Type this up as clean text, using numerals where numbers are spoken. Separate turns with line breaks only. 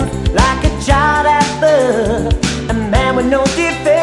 like a child at birth, a man with no defense.